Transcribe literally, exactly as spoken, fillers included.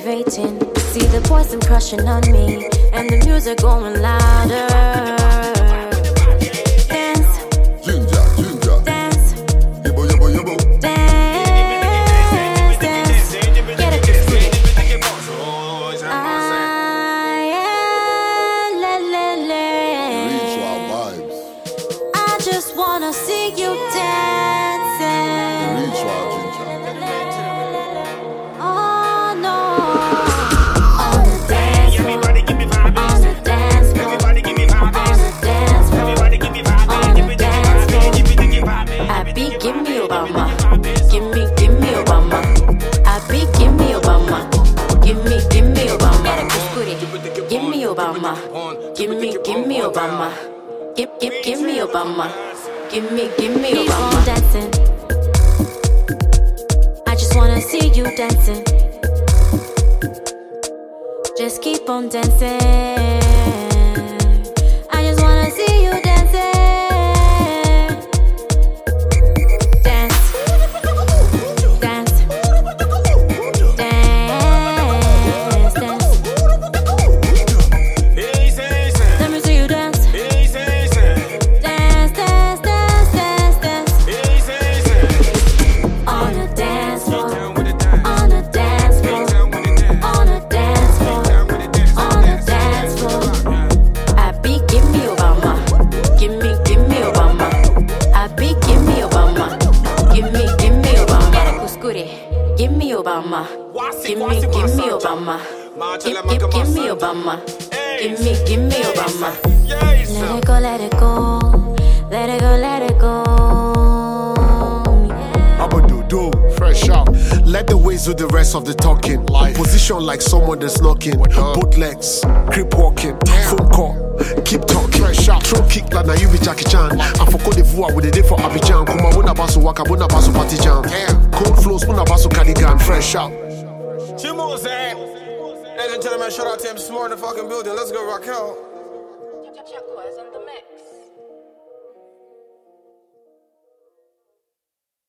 elevating. See the boys them crushing on me, and the music going louder. Dance, Ginger, ginger. dance, Yebo, yebo, yebo. dance, dance. Get it, just get it. Ah, yeah, le, le, Ritual le. vibes. I just wanna see you dancing. Ritual ginger. Oh no. On the dance floor, on the dance floor, on the dance floor, on the dance floor. I be give me Obama, give me, give me Obama. I be give me Obama, give me, give me Obama. Give me Obama, give me, give me Obama. Give, give, give me Obama, give me, give me Obama. Keep on dancing. I just wanna see you dancing. Just keep on dancing. I just wanna see you dancing. Dance, dance, dance, dance. Let me see you dance. Dance, dance, dance, dance, dance. On the dance floor, on the dance floor, on the dance floor, on the dance floor. I be give me Obama, give me, give me Obama. I be give me Obama, give me, give me Obama. Get it, kuskure. Give me Obama, give me, give me Obama. Give, give, give me Obama, give me, give me Obama. Let it go, let it go, let it go, let it go. Abadodo, fresh out. Let the ways do the rest of the talking. Life. Position like someone that's knocking. Both legs, creep walking. Phone call, keep talking. Fresh out. Throw kick like now you be Jackie Chan. And for Cote d'Ivoire with a day for Abidjan. Kuma wuna basu waka, wuna basu party jam. Cold flows, wuna basu cardigan. Fresh out. Chimos, eh? Ladies and gentlemen, shout out to him, smart in the fucking building. Let's go rock out. Jack was on the mix.